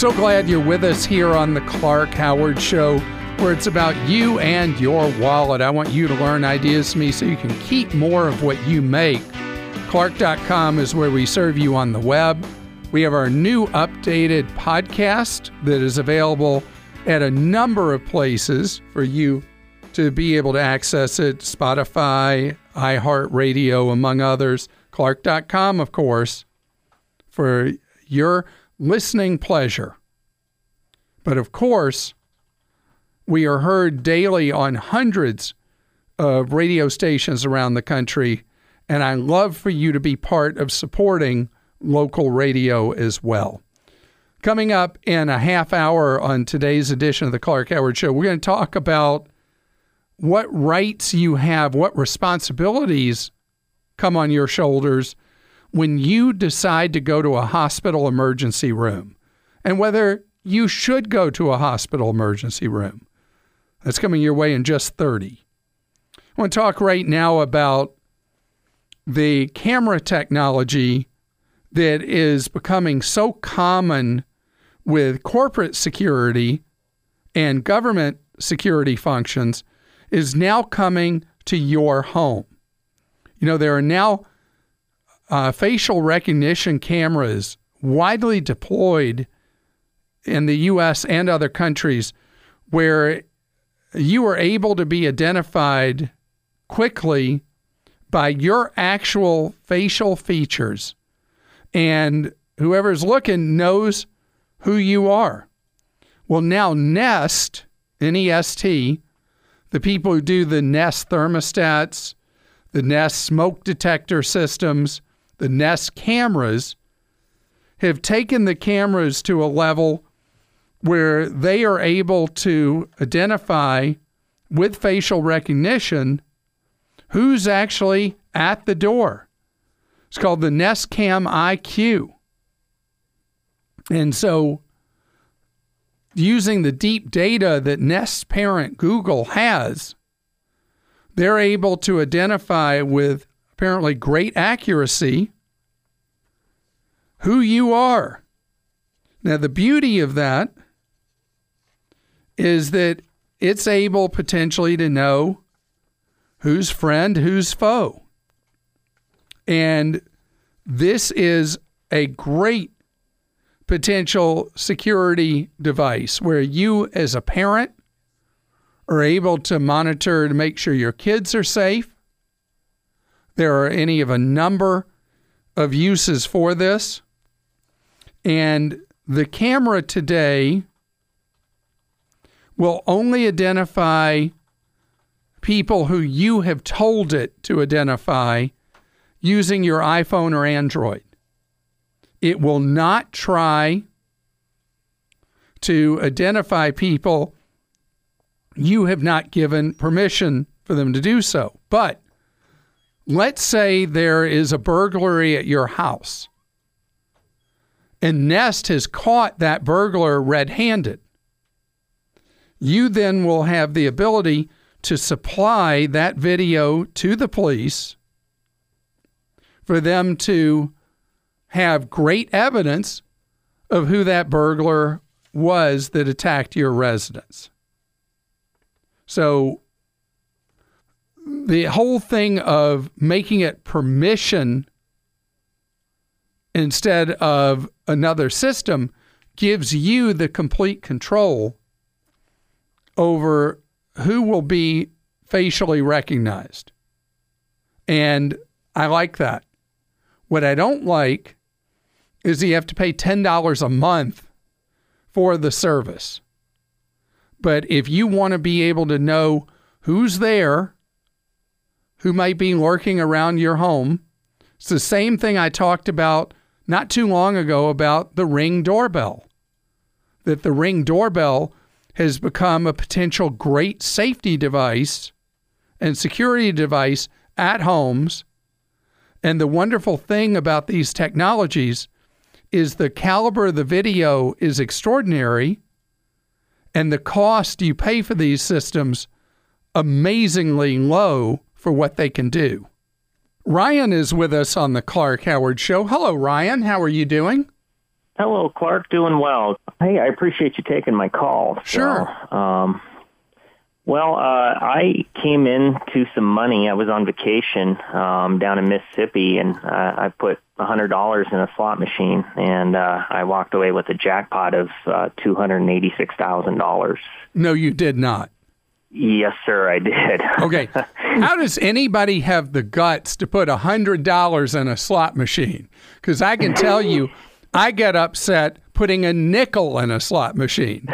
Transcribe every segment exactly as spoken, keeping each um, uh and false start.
So glad you're with us here on the Clark Howard Show, where it's about you and your wallet. I want you to learn ideas from me so you can keep more of what you make. Clark dot com is where we serve you on the web. We have our new updated podcast that is available at a number of places for you to be able to access it. Spotify, iHeartRadio, among others. Clark dot com, of course, for your listening pleasure. But of course, we are heard daily on hundreds of radio stations around the country, and I love for you to be part of supporting local radio as well. Coming up in a half hour on today's edition of the Clark Howard Show, we're going to talk about what rights you have, what responsibilities come on your shoulders when you decide to go to a hospital emergency room, and whether you should go to a hospital emergency room. That's coming your way in just thirty. I want to talk right now about the camera technology that is becoming so common with corporate security and government security functions is now coming to your home. You know, there are now uh, facial recognition cameras widely deployed in the U S and other countries where you are able to be identified quickly by your actual facial features, and whoever's looking knows who you are. Well, now Nest, N E S T, the people who do the Nest thermostats, the Nest smoke detector systems, the Nest cameras, have taken the cameras to a level where they are able to identify with facial recognition who's actually at the door. It's called the Nest Cam I Q. And so using the deep data that Nest's parent Google has, they're able to identify with apparently great accuracy who you are. Now, the beauty of that is that it's able potentially to know who's friend, who's foe. And this is a great potential security device where you as a parent are able to monitor to make sure your kids are safe. There are any of a number of uses for this. And the camera today will only identify people who you have told it to identify using your iPhone or Android. It will not try to identify people you have not given permission for them to do so. But let's say there is a burglary at your house, and Nest has caught that burglar red-handed. You then will have the ability to supply that video to the police for them to have great evidence of who that burglar was that attacked your residence. So the whole thing of making it permission instead of another system gives you the complete control over who will be facially recognized. And I like that. What I don't like is you have to pay ten dollars a month for the service. But if you want to be able to know who's there, who might be lurking around your home, it's the same thing I talked about not too long ago about the Ring doorbell. That the Ring doorbell has become a potential great safety device and security device at homes. And the wonderful thing about these technologies is the caliber of the video is extraordinary, and the cost you pay for these systems amazingly low for what they can do. Ryan is with us on the Clark Howard Show. Hello, Ryan. How are you doing? Hello, Clark. Doing well. Hey, I appreciate you taking my call. Sure. So, um, well, uh, I came into some money. I was on vacation um, down in Mississippi, and uh, I put one hundred dollars in a slot machine, and uh, I walked away with a jackpot of uh, two hundred eighty-six thousand dollars. No, you did not. Yes, sir, I did. Okay. How does anybody have the guts to put one hundred dollars in a slot machine? Because I can tell you, I get upset putting a nickel in a slot machine.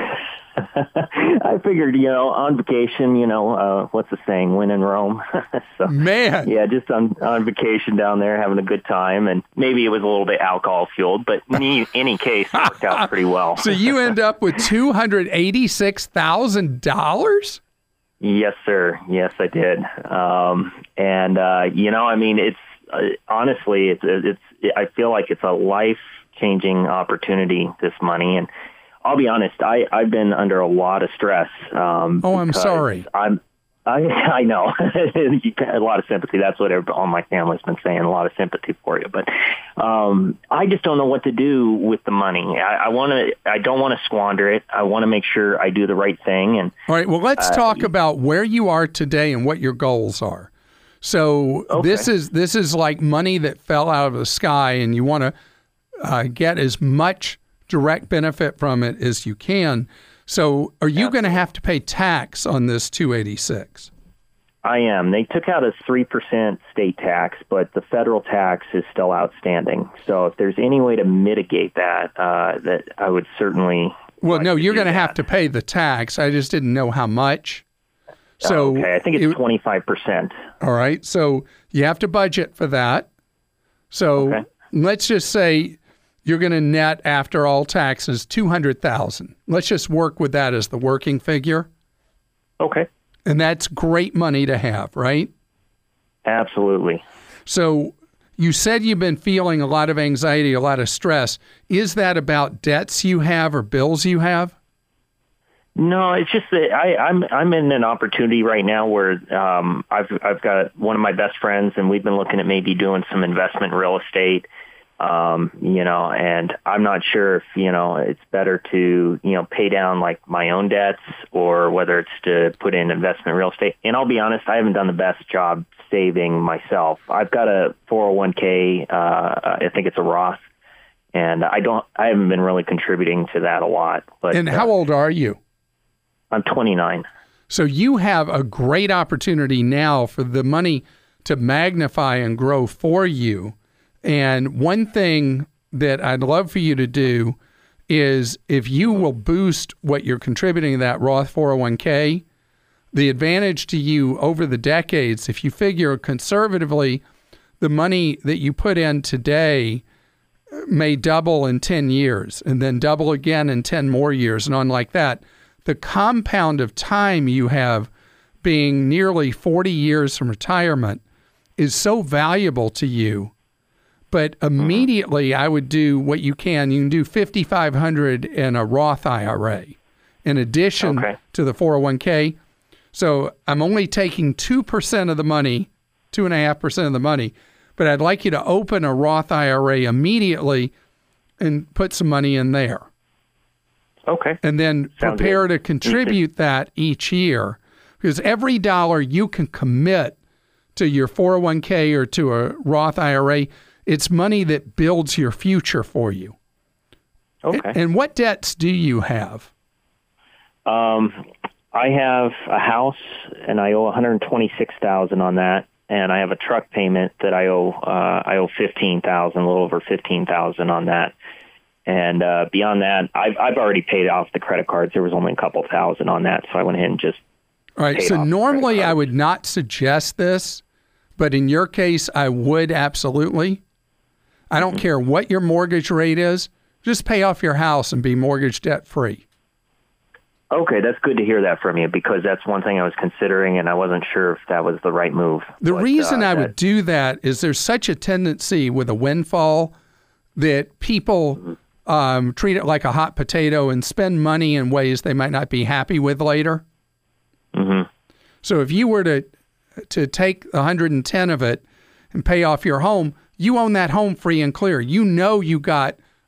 I figured, you know, on vacation, you know, uh, what's the saying, when in Rome. So, Man. Yeah, just on, on vacation down there, having a good time. And maybe it was a little bit alcohol-fueled, but in any, any case, it worked out pretty well. So you end up with two hundred eighty-six thousand dollars? Yes, sir. Yes, I did. Um, and, uh, you know, I mean, it's uh, honestly, it's, it's, I feel like it's a life-changing opportunity, this money. And I'll be honest, I, I've been under a lot of stress. Um, oh, I'm sorry. I'm, I, I know. A lot of sympathy. That's what all my family's been saying, a lot of sympathy for you. But um, I just don't know what to do with the money. I, I want to. I don't want to squander it. I want to make sure I do the right thing. And all right, well, let's uh, talk about where you are today and what your goals are. So okay. this is this is like money that fell out of the sky, and you want to uh, get as much direct benefit from it as you can. So are you going to have to pay tax on this two hundred eighty-six thousand dollars? I am. They took out a three percent state tax, but the federal tax is still outstanding. So if there's any way to mitigate that, uh, that I would certainly... Well, like no, to you're going to that. have to pay the tax. I just didn't know how much. So okay, I think it's it, twenty-five percent. All right, so you have to budget for that. So okay. let's just say you're going to net after all taxes two hundred thousand dollars. Let's just work with that as the working figure. Okay. And that's great money to have, right? Absolutely. So you said you've been feeling a lot of anxiety, a lot of stress. Is that about debts you have or bills you have? No, it's just that I, I'm I'm in an opportunity right now where um, I've I've got one of my best friends, and we've been looking at maybe doing some investment in real estate. Um, you know, and I'm not sure if, you know, it's better to, you know, pay down like my own debts or whether it's to put in investment real estate. And I'll be honest, I haven't done the best job saving myself. I've got a four oh one k, uh, I think it's a Roth, and I don't, I haven't been really contributing to that a lot. But And how uh, old are you? I'm twenty-nine. So you have a great opportunity now for the money to magnify and grow for you. And one thing that I'd love for you to do is if you will boost what you're contributing to that Roth four oh one k, the advantage to you over the decades, if you figure conservatively, the money that you put in today may double in ten years and then double again in ten more years and on like that. The compound of time you have being nearly forty years from retirement is so valuable to you. But immediately I would do what you can. You can do fifty-five hundred dollars in a Roth I R A in addition okay. to the four oh one k. So I'm only taking two percent of the money, two point five percent of the money, but I'd like you to open a Roth I R A immediately and put some money in there. Okay. And then Sounds prepare good. to contribute that each year. Because every dollar you can commit to your four oh one k or to a Roth I R A, it's money that builds your future for you. Okay. And what debts do you have? Um, I have a house, and I owe one hundred twenty-six thousand dollars on that, and I have a truck payment that I owe. Uh, I owe fifteen thousand dollars, a little over fifteen thousand dollars on that. And uh, beyond that, I've I've already paid off the credit cards. There was only a couple thousand on that, so I went ahead and just. All right. So normally I would not suggest this, but in your case, I would absolutely. I don't care what your mortgage rate is. Just pay off your house and be mortgage debt free. Okay, that's good to hear that from you because that's one thing I was considering and I wasn't sure if that was the right move. The but, reason uh, I that... would do that is there's such a tendency with a windfall that people um, treat it like a hot potato and spend money in ways they might not be happy with later. Mm-hmm. So if you were to to take one hundred ten of it and pay off your home, you own that home free and clear. You know you got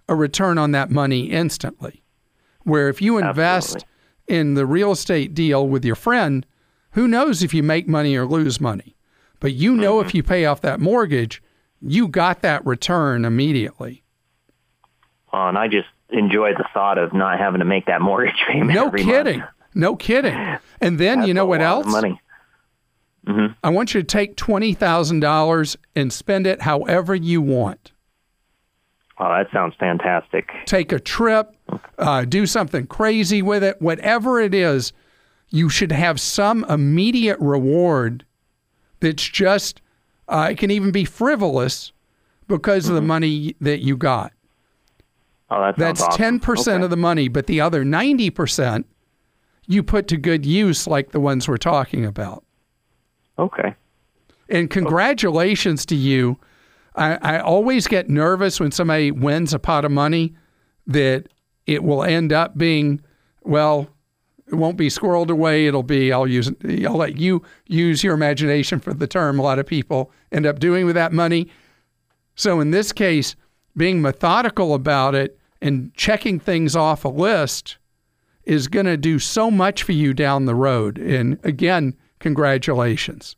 a return on that money instantly. Where if you invest Absolutely. in the real estate deal with your friend, who knows if you make money or lose money? But you know mm-hmm. if you pay off that mortgage, you got that return immediately. Oh, and I just enjoy the thought of not having to make that mortgage payment No every kidding. month. No kidding. And then That's you know a what lot else? of money. Mm-hmm. I want you to take twenty thousand dollars and spend it however you want. Oh, that sounds fantastic. Take a trip, uh, do something crazy with it. Whatever it is, you should have some immediate reward that's just, uh, it can even be frivolous because mm-hmm. of the money that you got. Oh, that sounds That's awesome. ten percent Okay. of the money, but the other ninety percent you put to good use like the ones we're talking about. Okay. And congratulations to you. I, I always get nervous when somebody wins a pot of money that it will end up being, well, it won't be squirreled away. It'll be, I'll use, I'll let you use your imagination for the term a lot of people end up doing with that money. So in this case, being methodical about it and checking things off a list is going to do so much for you down the road. And again, congratulations.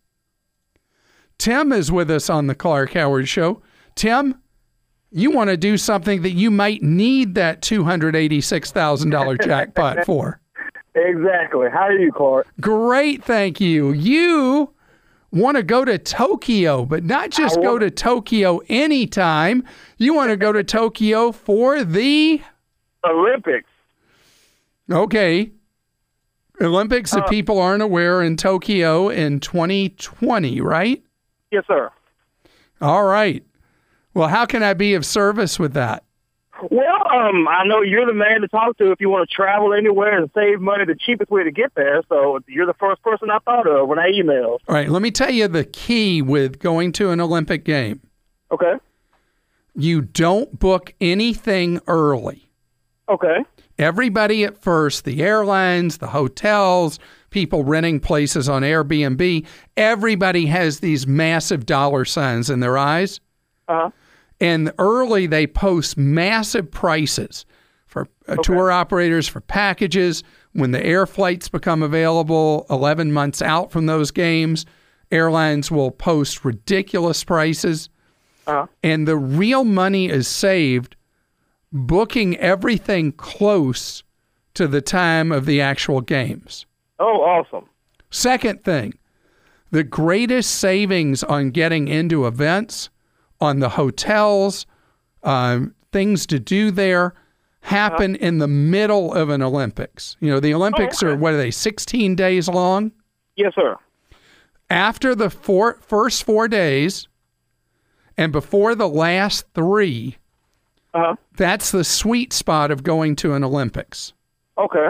Tim is with us on the Clark Howard Show. Tim, you want to do something that you might need that two hundred eighty-six thousand dollars jackpot for. Exactly. How are you, Clark? Great, thank you. You want to go to Tokyo, but not just go to Tokyo anytime. You want to go to Tokyo for the Olympics. Okay. Olympics, if Uh, people aren't aware, in Tokyo in twenty twenty, right? Yes, sir. All right. Well, how can I be of service with that? Well, um, I know you're the man to talk to if you want to travel anywhere and save money, the cheapest way to get there. So you're the first person I thought of when I emailed. All right. Let me tell you the key with going to an Olympic game. Okay. You don't book anything early. Okay. Everybody at first, the airlines, the hotels, people renting places on Airbnb, everybody has these massive dollar signs in their eyes. Uh-huh. And early they post massive prices for uh, Okay. tour operators, for packages. When the air flights become available eleven months out from those games, airlines will post ridiculous prices. Uh-huh. And the real money is saved booking everything close to the time of the actual games. Oh, awesome. Second thing, the greatest savings on getting into events, on the hotels, um, things to do there, happen uh-huh. in the middle of an Olympics. You know, the Olympics oh, okay. are, what are they, sixteen days long? Yes, sir. After the four, first four days and before the last three, Uh-huh. that's the sweet spot of going to an Olympics. Okay.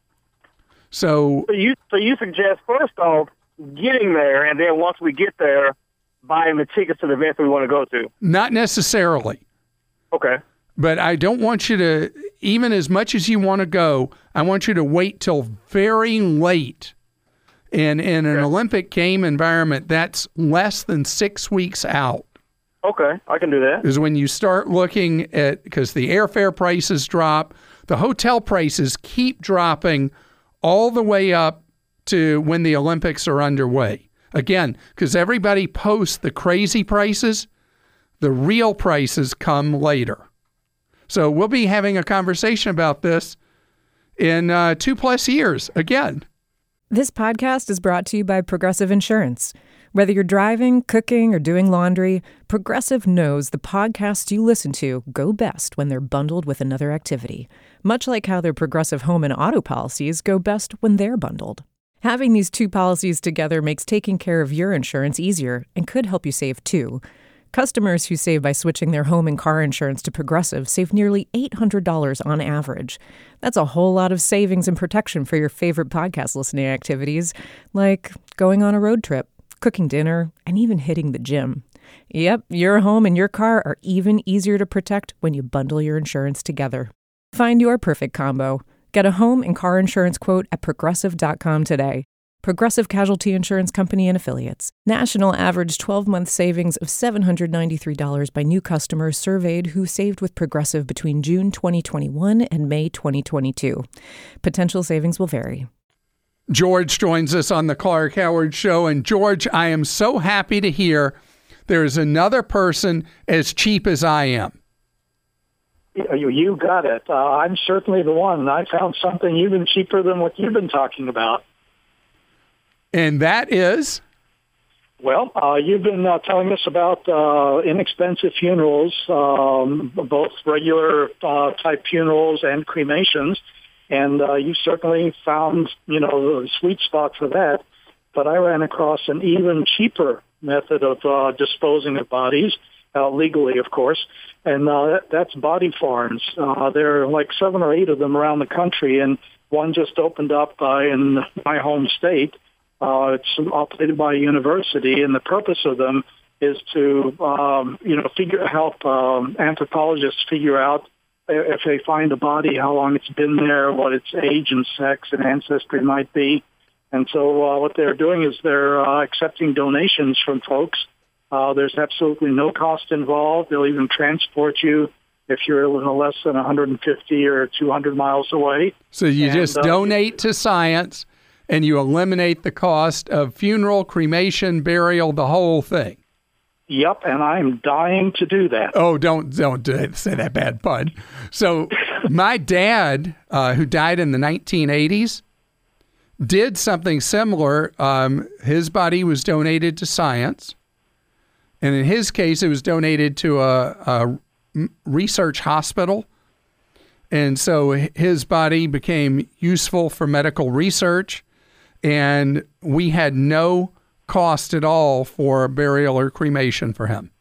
So, So you so you suggest, first off, getting there, and then once we get there, buying the tickets to the events we want to go to. not necessarily. Okay. But I don't want you to, even as much as you want to go, I want you to wait till very late. And in an Okay. Olympic game environment, that's less than six weeks out. Okay, I can do that. Is when you start looking at, because the airfare prices drop, the hotel prices keep dropping all the way up to when the Olympics are underway. Again, because everybody posts the crazy prices, the real prices come later. So we'll be having a conversation about this in uh, two plus years again. This podcast is brought to you by Progressive Insurance. Whether you're driving, cooking, or doing laundry, Progressive knows the podcasts you listen to go best when they're bundled with another activity, much like how their Progressive home and auto policies go best when they're bundled. Having these two policies together makes taking care of your insurance easier and could help you save too. Customers who save by switching their home and car insurance to Progressive save nearly eight hundred dollars on average. That's a whole lot of savings and protection for your favorite podcast listening activities, like going on a road trip, cooking dinner, and even hitting the gym. Yep, your home and your car are even easier to protect when you bundle your insurance together. Find your perfect combo. Get a home and car insurance quote at progressive dot com today. Progressive Casualty Insurance Company and Affiliates. National average twelve-month savings of seven hundred ninety-three dollars by new customers surveyed who saved with Progressive between June twenty twenty-one and May twenty twenty-two. Potential savings will vary. George joins us on the Clark Howard Show. And George, I am so happy to hear there is another person as cheap as I am. You, you got it. Uh, I'm certainly the one. I found something even cheaper than what you've been talking about. And that is? Well, uh, you've been uh, telling us about uh, inexpensive funerals, um, both regular uh, type funerals and cremations. And uh, you certainly found, you know, the sweet spot for that. But I ran across an even cheaper method of uh, disposing of bodies, uh, legally, of course, and uh, that, that's body farms. Uh, there are like seven or eight of them around the country, and one just opened up uh, in my home state. Uh, it's operated by a university, and the purpose of them is to, um, you know, figure help um, anthropologists figure out if they find a body, how long it's been there, what its age and sex and ancestry might be. And so uh, what they're doing is they're uh, accepting donations from folks. Uh, there's absolutely no cost involved. They'll even transport you if you're less than one hundred fifty or two hundred miles away. So you and, just uh, donate to science, and you eliminate the cost of funeral, cremation, burial, the whole thing. Yep, and I'm dying to do that. Oh, don't don't say that bad pun. So my dad, uh, who died in the nineteen eighties, did something similar. Um, his body was donated to science, and in his case, it was donated to a, a research hospital. And so his body became useful for medical research, and we had no cost at all for burial or cremation for him.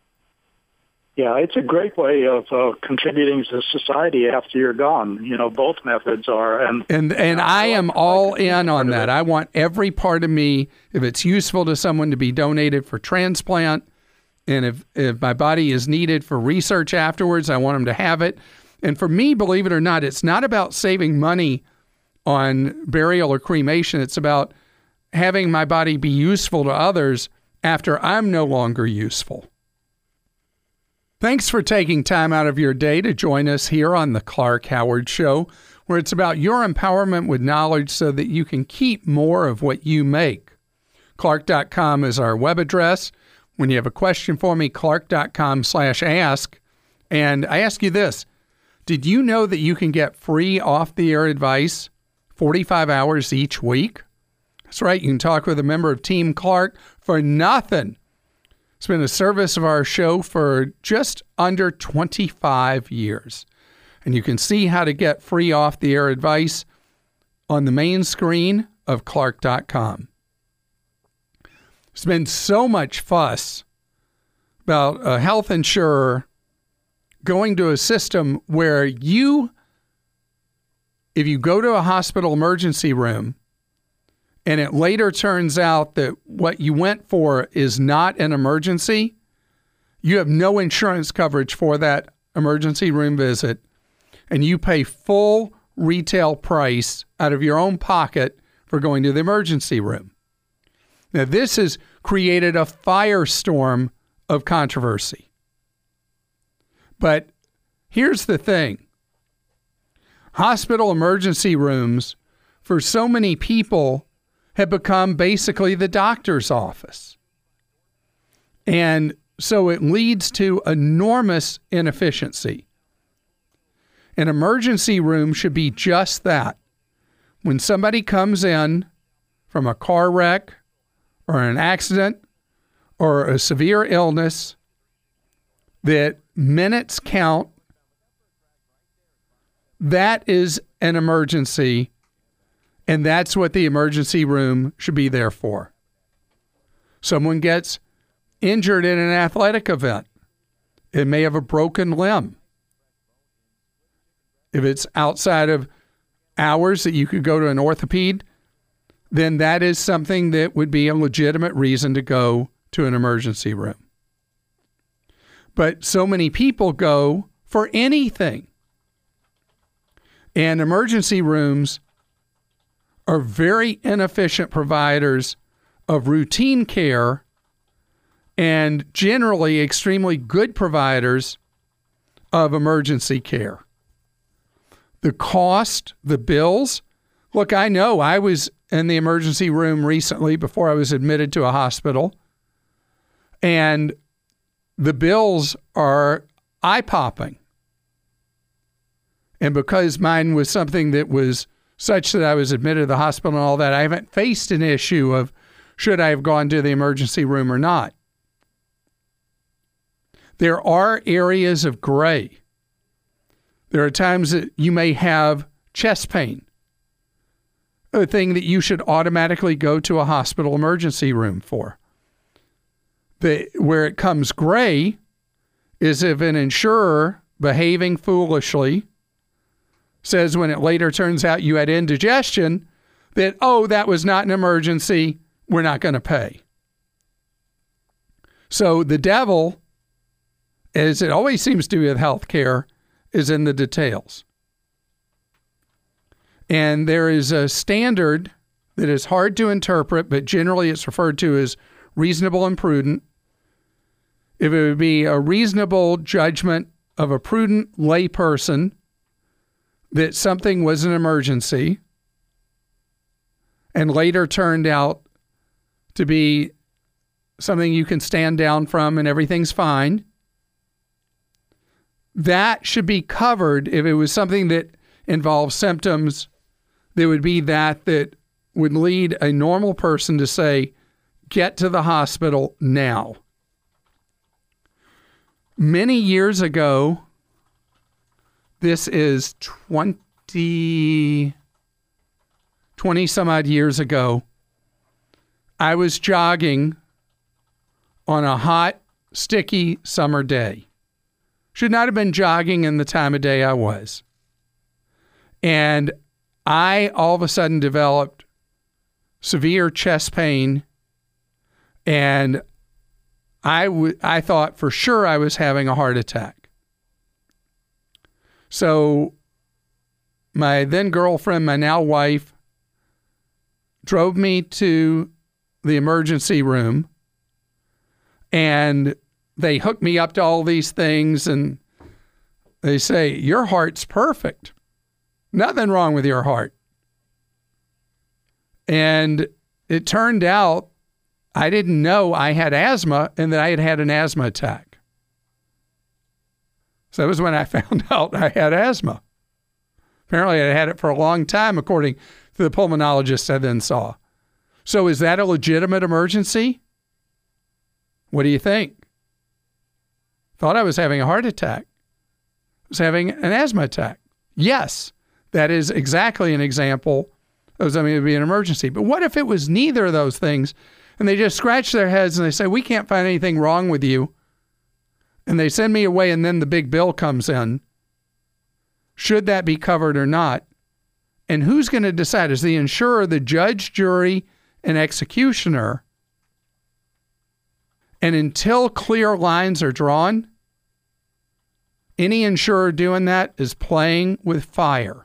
Yeah, it's a great way of uh, contributing to society after you're gone. You know, both methods are. And and, and I am all in on that. I want every part of me, if it's useful to someone, to be donated for transplant. And if, if my body is needed for research afterwards, I want them to have it. And for me, believe it or not, it's not about saving money on burial or cremation. It's about having my body be useful to others after I'm no longer useful. Thanks for taking time out of your day to join us here on the Clark Howard Show, where it's about your empowerment with knowledge so that you can keep more of what you make. Clark dot com is our web address. When you have a question for me, clark dot com slash ask. And I ask you this, did you know that you can get free off-the-air advice forty-five hours each week? That's right. You can talk with a member of Team Clark for nothing. It's been a service of our show for just under twenty-five years. And you can see how to get free off-the-air advice on the main screen of clark dot com. There's been so much fuss about a health insurer going to a system where you, if you go to a hospital emergency room, and it later turns out that what you went for is not an emergency, you have no insurance coverage for that emergency room visit, and you pay full retail price out of your own pocket for going to the emergency room. Now, this has created a firestorm of controversy. But here's the thing. Hospital emergency rooms, for so many people, have become basically the doctor's office. And so it leads to enormous inefficiency. An emergency room should be just that. When somebody comes in from a car wreck or an accident or a severe illness, that minutes count. That is an emergency. And that's what the emergency room should be there for. Someone gets injured in an athletic event. It may have a broken limb. If it's outside of hours that you could go to an orthoped, then that is something that would be a legitimate reason to go to an emergency room. But so many people go for anything. And emergency rooms are very inefficient providers of routine care and generally extremely good providers of emergency care. The cost, the bills. Look, I know I was in the emergency room recently before I was admitted to a hospital, and the bills are eye-popping. And because mine was something that was such that I was admitted to the hospital and all that, I haven't faced an issue of should I have gone to the emergency room or not. There are areas of gray. There are times that you may have chest pain, a thing that you should automatically go to a hospital emergency room for. The, where it comes gray is if an insurer behaving foolishly says when it later turns out you had indigestion that, oh, that was not an emergency, we're not going to pay. So the devil, as it always seems to be with healthcare, is in the details. And there is a standard that is hard to interpret, but generally it's referred to as reasonable and prudent. If it would be a reasonable judgment of a prudent layperson that something was an emergency and later turned out to be something you can stand down from and everything's fine, that should be covered. If it was something that involves symptoms, there would be that that would lead a normal person to say, get to the hospital now. Many years ago, this is twenty, twenty some odd years ago, I was jogging on a hot, sticky summer day. Should not have been jogging in the time of day I was. And I all of a sudden developed severe chest pain, and I, w- I thought for sure I was having a heart attack. So my then girlfriend, my now wife, drove me to the emergency room, and they hooked me up to all these things, and they say, your heart's perfect. Nothing wrong with your heart. And it turned out I didn't know I had asthma and that I had had an asthma attack. So that was when I found out I had asthma. Apparently I had it for a long time, according to the pulmonologist I then saw. So is that a legitimate emergency? What do you think? Thought I was having a heart attack. I was having an asthma attack. Yes, that is exactly an example of something that would be an emergency. But what if it was neither of those things, and they just scratch their heads and they say, we can't find anything wrong with you, and they send me away, and then the big bill comes in? Should that be covered or not? And who's going to decide? Is the insurer the judge, jury, and executioner? And until clear lines are drawn, any insurer doing that is playing with fire.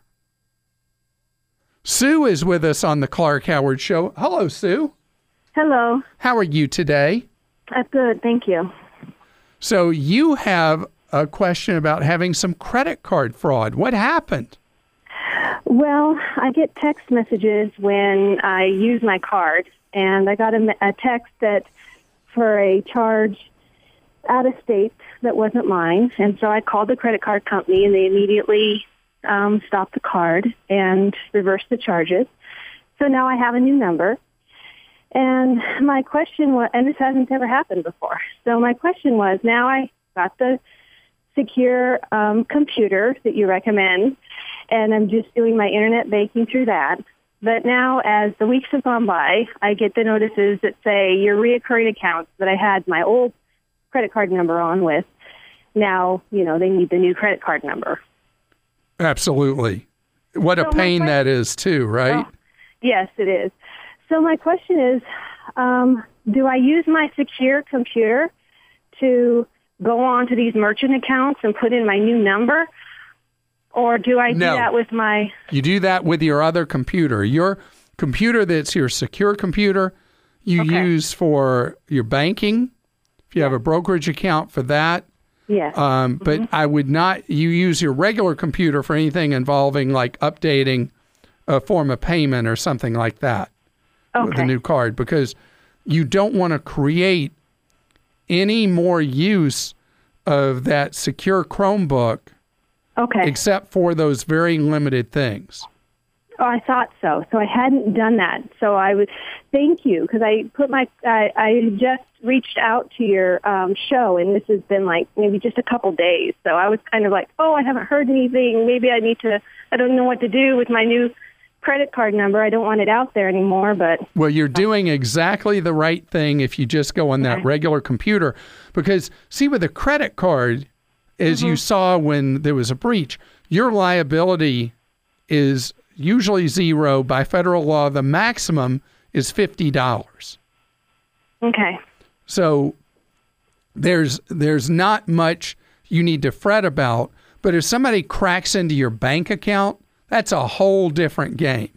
Sue is with us on the Clark Howard Show. Hello, Sue. Hello. How are you today? I'm good, thank you. So you have a question about having some credit card fraud. What happened? Well, I get text messages when I use my card, and I got a, a text that for a charge out of state that wasn't mine, and so I called the credit card company, and they immediately um, stopped the card and reversed the charges. So now I have a new number, and my question was, and this hasn't ever happened before, so my question was, now I got the secure um, computer that you recommend, and I'm just doing my internet banking through that. But now, as the weeks have gone by, I get the notices that say your reoccurring accounts that I had my old credit card number on with, now, you know, they need the new credit card number. Absolutely. What So a pain my que- that is, too, right? Oh, yes, it is. So my question is, um, do I use my secure computer to go on to these merchant accounts and put in my new number? Or do I do No. that with my... You do that with your other computer. Your computer that's your secure computer, you Okay. use for your banking. If you have a brokerage account for that. Yes. Um, but Mm-hmm. I would not, you use your regular computer for anything involving like updating a form of payment or something like that with Okay. a new card, because you don't want to create any more use of that secure Chromebook Okay. except for those very limited things. Oh, I thought so. So I hadn't done that. So I would thank you, because I put my I, I just reached out to your um, show, and this has been like maybe just a couple days. So I was kind of like, oh, I haven't heard anything. Maybe I need to. I don't know what to do with my new credit card number. I don't want it out there anymore. But Well, you're doing exactly the right thing if you just go on that Okay. regular computer, because see, with a credit card, as you saw when there was a breach, your liability is usually zero. By federal law, the maximum is fifty dollars. okay, So there's there's not much you need to fret about. But if somebody cracks into your bank account, that's a whole different game.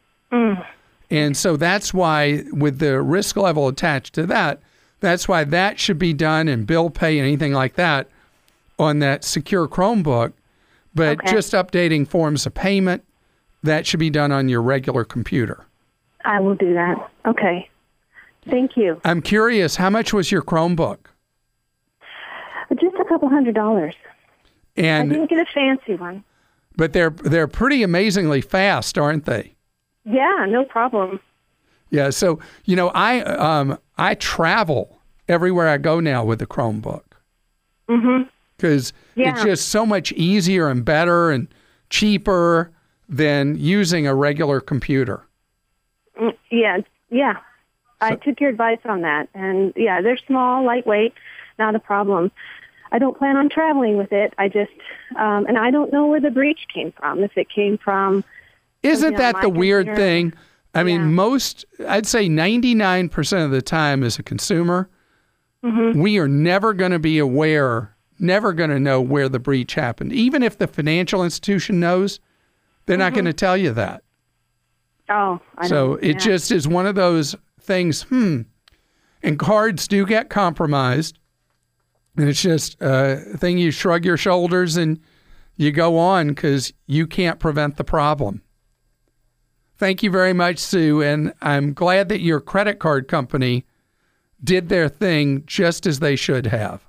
And so that's why, with the risk level attached to that, that's why that should be done in bill pay and anything like that on that secure Chromebook. But Okay. just updating forms of payment, that should be done on your regular computer. I will do that. Okay, thank you. I'm curious, how much was your Chromebook? Just a couple hundred dollars. I And didn't get a fancy one. but they're they're pretty amazingly fast, aren't they? Yeah, no problem. Yeah. So you know, I um I travel everywhere I go now with the Chromebook. Mhm. Because Yeah. it's just so much easier and better and cheaper than using a regular computer. Mm, Yeah, yeah. I took your advice on that, and yeah, they're small, lightweight, not a problem. I don't plan on traveling with it. I just, um, and I don't know where the breach came from. If it came from, Isn't Something on that the my weird computer. thing? I mean, Yeah. most, I'd say ninety-nine percent of the time as a consumer, Mm-hmm. we are never going to be aware, never going to know where the breach happened. Even if the financial institution knows, they're not going to tell you that. oh, I So don't, it yeah. just is one of those things, hmm. And cards do get compromised. And it's just a thing you shrug your shoulders and you go on because you can't prevent the problem. Thank you very much, Sue. And I'm glad that your credit card company did their thing just as they should have.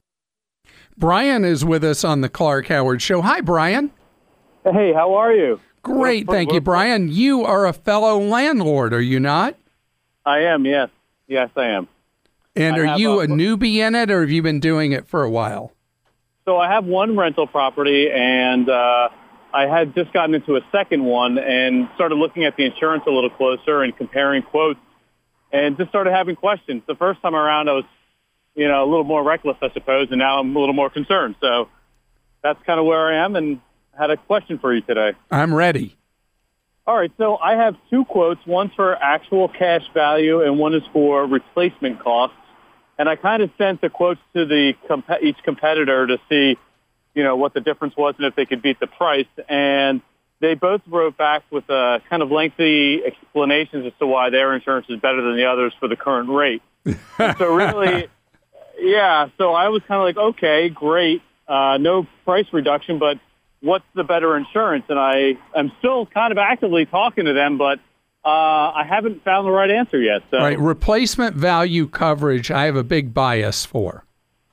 Brian is with us on the Clark Howard Show. Hi, Brian. Hey, how are you? Great. Thank you, Brian. You are a fellow landlord, are you not? I am, yes. Yes, I am. And I are have you a- a newbie in it, or have you been doing it for a while? So I have one rental property, and uh, I had just gotten into a second one and started looking at the insurance a little closer and comparing quotes, and just started having questions. The first time around, I was, you know, a little more reckless, I suppose, and now I'm a little more concerned. So that's kind of where I am, and had a question for you today. I'm ready. All right, so I have two quotes. One's for actual cash value, and one is for replacement costs. And I kind of sent the quotes to the comp- each competitor to see, you know, what the difference was and if they could beat the price. And they both wrote back with uh, kind of lengthy explanations as to why their insurance is better than the others for the current rate. And so really, yeah, so I was kind of like, okay, great, uh, no price reduction, but what's the better insurance? And I am still kind of actively talking to them, but uh, I haven't found the right answer yet. So. Right, replacement value coverage, I have a big bias for.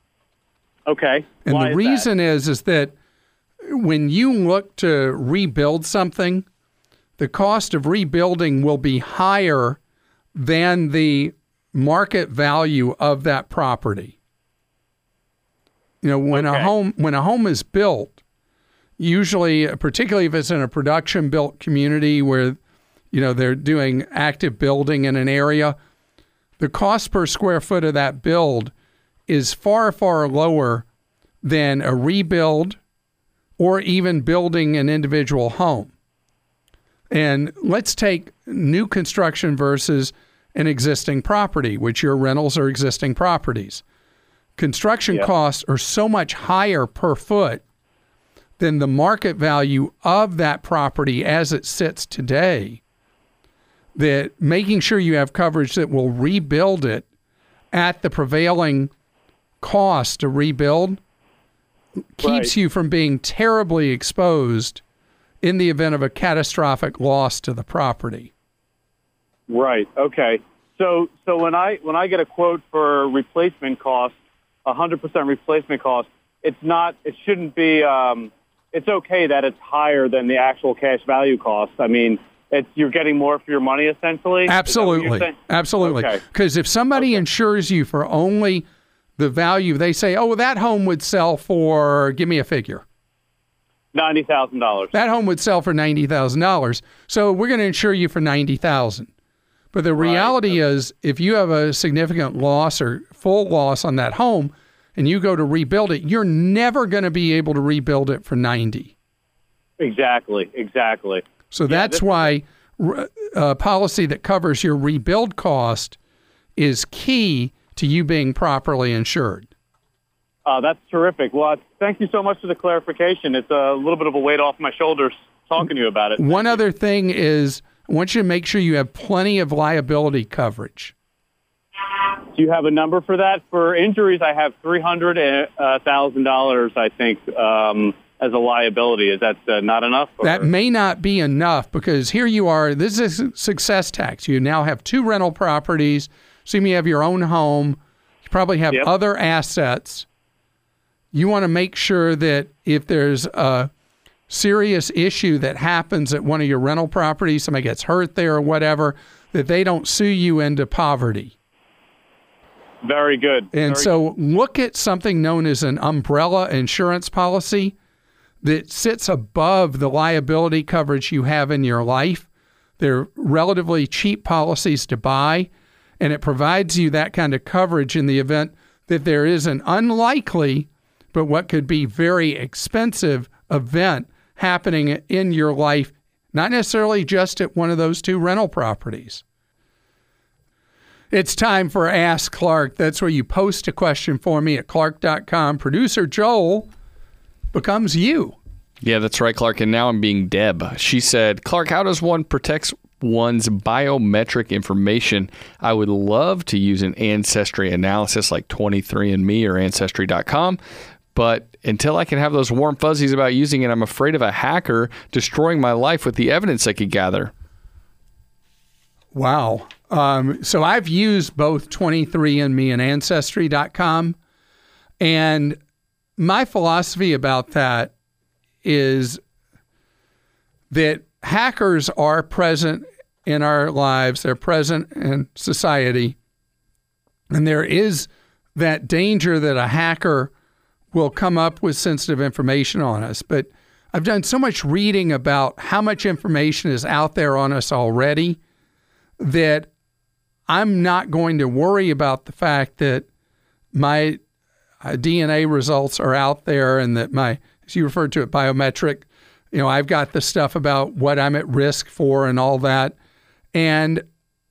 Okay. And Why the is reason is is that when you look to rebuild something, the cost of rebuilding will be higher than the market value of that property. You know, when Okay. a home when a home is built, usually, particularly if it's in a production built community where, you know, they're doing active building in an area, the cost per square foot of that build is far, far lower than a rebuild or even building an individual home. And let's take new construction versus an existing property, which your rentals are existing properties. Construction Yeah. costs are so much higher per foot than the market value of that property as it sits today that making sure you have coverage that will rebuild it at the prevailing cost to rebuild keeps Right. you from being terribly exposed in the event of a catastrophic loss to the property. Right. Okay. So so when I when I get a quote for replacement cost, one hundred percent replacement cost, it's not. It shouldn't be. Um, it's okay that it's higher than the actual cash value cost. I mean, it's you're getting more for your money essentially. Is that what you're Absolutely. saying? Absolutely. Okay. Because if somebody insures you for only the value, they say, oh, well, that home would sell for, give me a figure. Ninety thousand dollars. That home would sell for ninety thousand dollars. So we're going to insure you for ninety thousand dollars. But the reality is, if you have a significant loss or full loss on that home and you go to rebuild it, you're never going to be able to rebuild it for ninety. Exactly. Exactly. So that's why a policy that covers your rebuild cost is key to you being properly insured. Uh, that's terrific. Well, thank you so much for the clarification. It's a little bit of a weight off my shoulders talking to you about it. One other thing is, I want you to make sure you have plenty of liability coverage. Do you have a number for that? For injuries, I have three hundred thousand dollars, I think, um, as a liability. Is that uh, not enough? Or? That may not be enough because here you are. This is success tax. You now have two rental properties. Assume you have your own home. You probably have Yep. other assets. You want to make sure that if there's a serious issue that happens at one of your rental properties, somebody gets hurt there or whatever, that they don't sue you into poverty. Very good. And Very so look at something known as an umbrella insurance policy that sits above the liability coverage you have in your life. They're relatively cheap policies to buy, and it provides you that kind of coverage in the event that there is an unlikely, but what could be very expensive event happening in your life, not necessarily just at one of those two rental properties. It's time for Ask Clark. That's where you post a question for me at clark dot com. Producer Joel becomes you. Yeah, that's right, Clark. And now I'm being Deb. She said, Clark, how does one protect one's biometric information? I would love to use an ancestry analysis like twenty-three and me or ancestry dot com. But until I can have those warm fuzzies about using it, I'm afraid of a hacker destroying my life with the evidence I could gather. Wow. Um, so I've used both twenty-three and me and ancestry dot com. And my philosophy about that is that hackers are present in our lives. They're present in society. And there is that danger that a hacker will come up with sensitive information on us. But I've done so much reading about how much information is out there on us already that I'm not going to worry about the fact that my uh, D N A results are out there and that my, as you referred to it, biometric, you know, I've got the stuff about what I'm at risk for and all that. And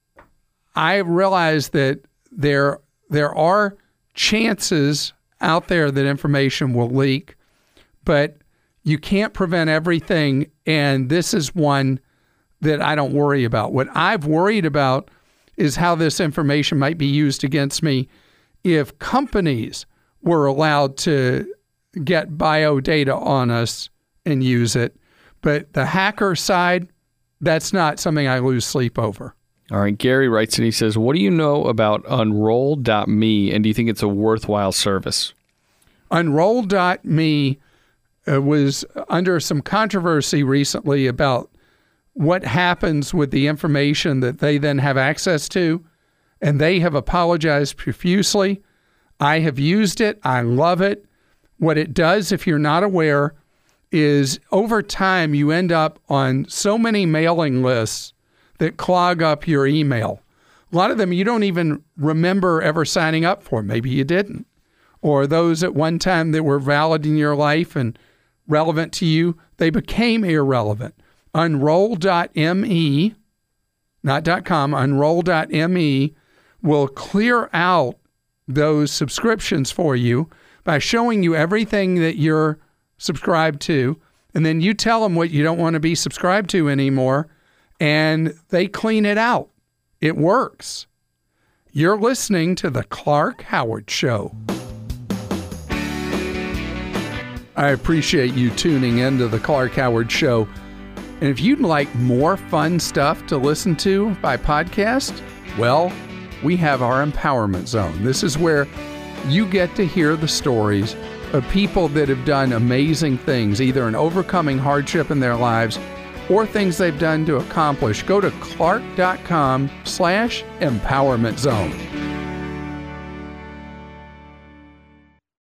I realize that there there are chances out there that information will leak, but you can't prevent everything. And this is one that I don't worry about. What I've worried about is how this information might be used against me if companies were allowed to get bio data on us and use it. But the hacker side, that's not something I lose sleep over. All right, Gary writes and he says, what do you know about unroll dot me, and do you think it's a worthwhile service? unroll dot me uh, was under some controversy recently about what happens with the information that they then have access to, and they have apologized profusely. I have used it. I love it. What it does, if you're not aware, is over time you end up on so many mailing lists that clog up your email. A lot of them you don't even remember ever signing up for. Maybe you didn't. Or those at one time that were valid in your life and relevant to you, they became irrelevant. unroll dot me, not .com, unroll dot me will clear out those subscriptions for you by showing you everything that you're subscribed to, and then you tell them what you don't want to be subscribed to anymore, and they clean it out. It works. You're listening to The Clark Howard Show. I appreciate you tuning in to The Clark Howard Show. And if you'd like more fun stuff to listen to by podcast, well, we have our Empowerment Zone. This is where you get to hear the stories of people that have done amazing things, either in overcoming hardship in their lives or things they've done to accomplish. Go to clark.com slash empowerment zone.